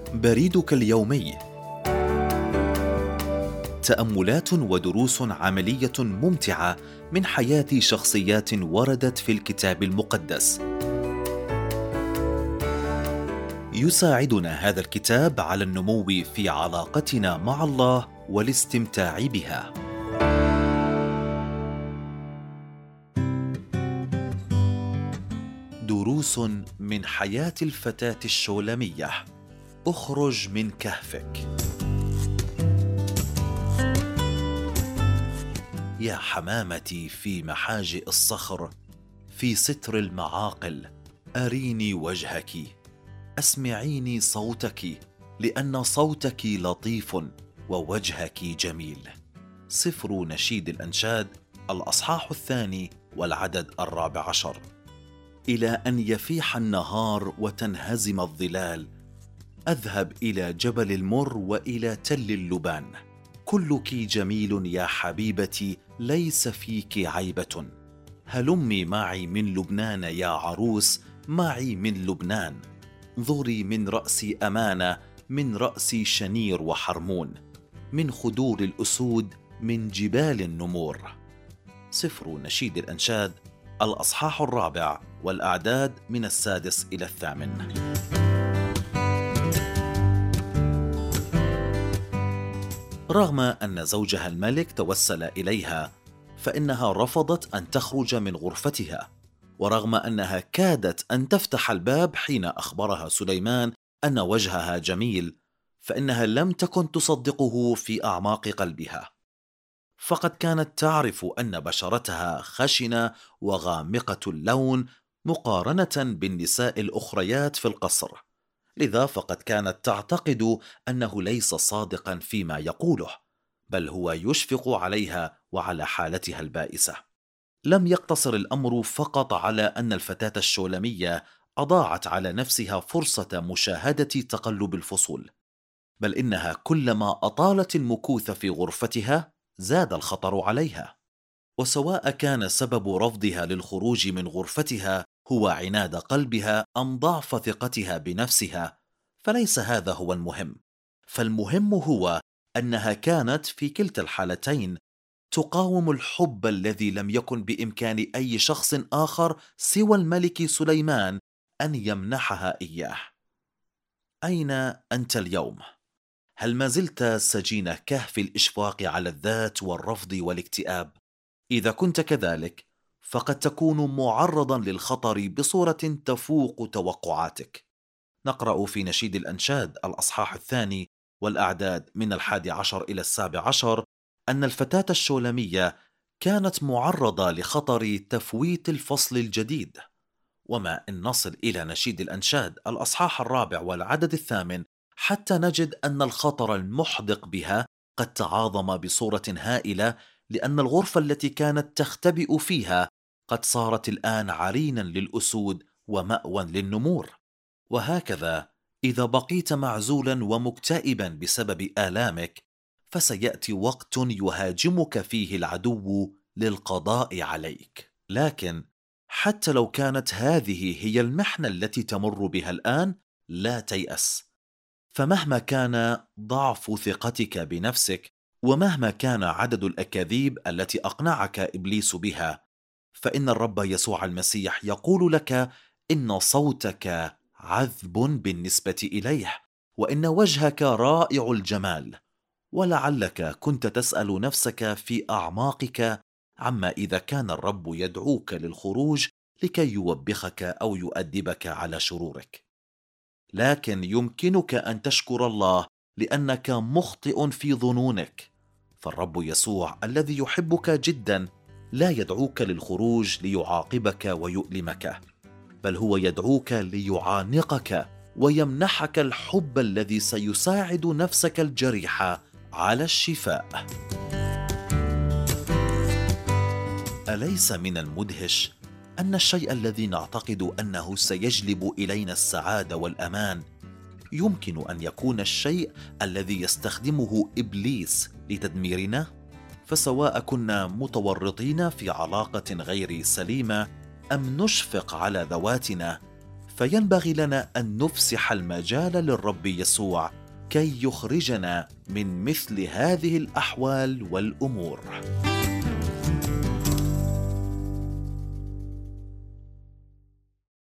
بريدك اليومي. تأملات ودروس عملية ممتعة من حياة شخصيات وردت في الكتاب المقدس. يساعدنا هذا الكتاب على النمو في علاقتنا مع الله والاستمتاع بها. دروس من حياة الفتاة الشولمية. اخرج من كهفك. يا حمامتي في محاجئ الصخر، في ستر المعاقل، أريني وجهك، أسمعيني صوتك، لأن صوتك لطيف ووجهك جميل. سفر نشيد الأنشاد، الأصحاح 2 والعدد 14. إلى أن يفيح النهار وتنهزم الظلال، أذهب إلى جبل المر وإلى تل اللبان. كلك جميل يا حبيبتي، ليس فيك عيبة. هلمي معي من لبنان يا عروس، معي من لبنان. انظري من رأسي أمانة، من رأسي شنير وحرمون، من خدور الأسود، من جبال النمور. سفر نشيد الأنشاد، الأصحاح 4 والأعداد من 6 إلى 8. رغم أن زوجها الملك توسل إليها، فإنها رفضت أن تخرج من غرفتها، ورغم أنها كادت أن تفتح الباب حين أخبرها سليمان أن وجهها جميل، فإنها لم تكن تصدقه في أعماق قلبها، فقد كانت تعرف أن بشرتها خشنة وغامقة اللون مقارنة بالنساء الأخريات في القصر، لذا فقد كانت تعتقد أنه ليس صادقا فيما يقوله، بل هو يشفق عليها وعلى حالتها البائسة. لم يقتصر الأمر فقط على أن الفتاة الشولمية أضاعت على نفسها فرصة مشاهدة تقلب الفصول، بل إنها كلما أطالت المكوث في غرفتها زاد الخطر عليها. وسواء كان سبب رفضها للخروج من غرفتها هو عناد قلبها أم ضعف ثقتها بنفسها، فليس هذا هو المهم، فالمهم هو أنها كانت في كلتا الحالتين تقاوم الحب الذي لم يكن بإمكان أي شخص آخر سوى الملك سليمان أن يمنحها إياه. أين أنت اليوم؟ هل ما زلت سجين كهف الإشفاق على الذات والرفض والاكتئاب؟ إذا كنت كذلك، فقد تكون معرضا للخطر بصورة تفوق توقعاتك. نقرأ في نشيد الأنشاد الأصحاح 2 والأعداد من 11 إلى 17 أن الفتاة الشولمية كانت معرضة لخطر تفويت الفصل الجديد. وما إن نصل إلى نشيد الأنشاد الأصحاح 4 والعدد 8 حتى نجد أن الخطر المحدق بها قد تعاظم بصورة هائلة، لأن الغرفة التي كانت تختبئ فيها قد صارت الآن عرينا للأسود ومأوى للنمور. وهكذا إذا بقيت معزولا ومكتئبا بسبب آلامك، فسيأتي وقت يهاجمك فيه العدو للقضاء عليك. لكن حتى لو كانت هذه هي المحنة التي تمر بها الآن، لا تيأس، فمهما كان ضعف ثقتك بنفسك، ومهما كان عدد الأكاذيب التي أقنعك إبليس بها، فإن الرب يسوع المسيح يقول لك إن صوتك عذب بالنسبة إليه، وإن وجهك رائع الجمال. ولعلك كنت تسأل نفسك في أعماقك عما إذا كان الرب يدعوك للخروج لكي يوبخك أو يؤدبك على شرورك. لكن يمكنك أن تشكر الله لأنك مخطئ في ظنونك، فالرب يسوع الذي يحبك جدا لا يدعوك للخروج ليعاقبك ويؤلمك، بل هو يدعوك ليعانقك ويمنحك الحب الذي سيساعد نفسك الجريحة على الشفاء. أليس من المدهش أن الشيء الذي نعتقد أنه سيجلب إلينا السعادة والأمان يمكن أن يكون الشيء الذي يستخدمه إبليس لتدميرنا؟ فسواء كنا متورطين في علاقة غير سليمة أم نشفق على ذواتنا، فينبغي لنا أن نفسح المجال للرب يسوع كي يخرجنا من مثل هذه الأحوال والأمور.